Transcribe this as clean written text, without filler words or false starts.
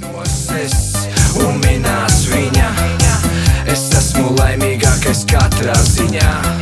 Es un minās viņa. Es esmu laimīgākais katrā ziņā.